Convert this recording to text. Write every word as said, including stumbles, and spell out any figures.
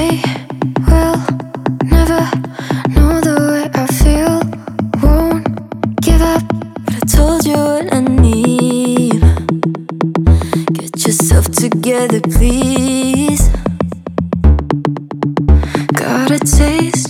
say we'll never know the way I feel. Won't give up, but I told you what I need. Get yourself together, please. Got a taste